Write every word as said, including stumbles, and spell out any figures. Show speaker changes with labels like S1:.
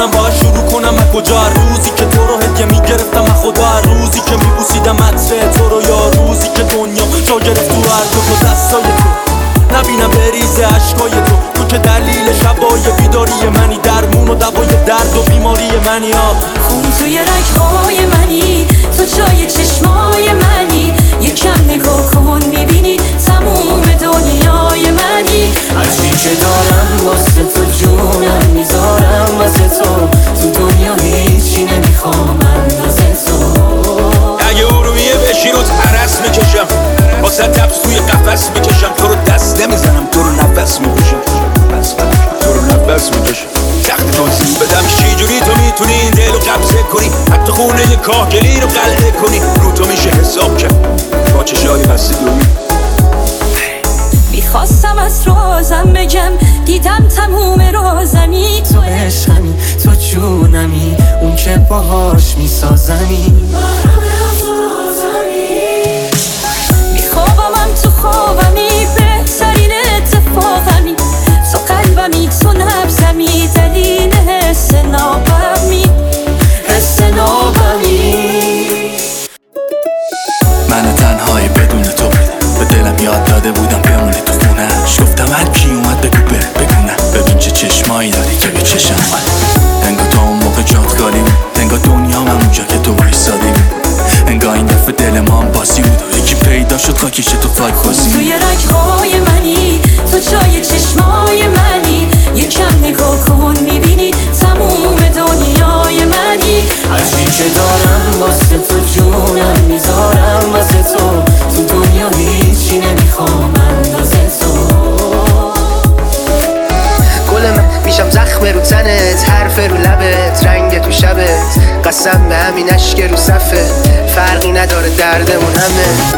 S1: نمیدونم باید شروع کنم از کجا. روزی که تو رو هدیه میگرفتم از خدا، روزی که میبوسیدم عطر تو رو، یا روزی که دنیا جا گرفت تو هر دو تا دستای تو. نبینم بریزه عشقای تو، تو که دلیل شبای بیداری منی، درمون و دوای درد و بیماری منی. ها
S2: خون توی رگهای منی، تو جای چشمای منی، یکم نگاه کن میبینی تموم دنیای منی. هرچی که دارم واسه تو جونم میذارم واسه تو، تو دنیا هیچی نمیخوام اندازه تو.
S3: اگه ارومیه بشی رو ترس میکشم، واسه تبس توی قفس میکشم، تو رو دست نمیزنم، تو رو نفس میکشم، تو رو نفس میکشم. تخت توضیح بدم چی جوری تو میتونی این دل رو قبضه کنی، حتی خونه کاهگلی رو قلعه کنی. رو تو میشه حساب کرد با چشای بسته دومی.
S2: میخواستم از رازم بگم، دیدم تموم رازمی.
S4: تو عشقمی، تو جونمی، اون که باهاش میسازمی.
S2: میخوابمم تو خوابمی، بهترین اتفاقمی. تو قلبمی، تو نبزمی، دلیل حس نابمی، حس نابمی.
S4: من تنهایی بدون تو به دلم یاد داده بودم بمونه تو خونهش. گفتم هر کی اومد بگو بره بگونه، ببین چه چشمایی داری که به چشم من. انگار تا اون موقع جات خالی بود، انگار دنیا من اونجا که تو وایسادی بود، انگار این دفعه دل ما هم باسی بود و یکی پیدا شد خاکیشه تو خاک خوزی.
S2: توی رگهای منی، تو جای چشمای منی، یکم نگاه کن میبینی تموم دنیای منی.
S4: هرچی که دارم واسه تو جونم میذارم واسه تو، تو دنیا هیچی نمیخوام اندازه تو. گل من میشم زخم رو تنت، حرف رو لبت، رنگ تو شبت، قسم به همین اشک رو صفت، فرقی نداره دردمون همه.